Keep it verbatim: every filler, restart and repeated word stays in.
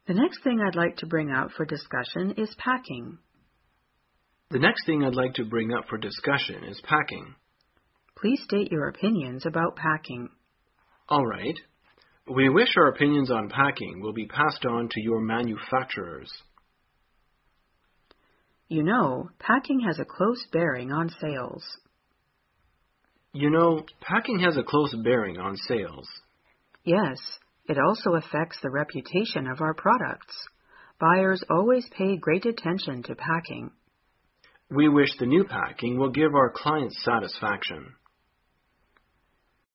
The next thing I'd like to bring out for discussion is packing. The next thing I'd like to bring up for discussion is packing. Please state your opinions about packing. All right. We wish our opinions on packing will be passed on to your manufacturers. You know, packing has a close bearing on sales. You know, packing has a close bearing on sales. Yes, it also affects the reputation of our products. Buyers always pay great attention to packing. We wish the new packing will give our clients satisfaction.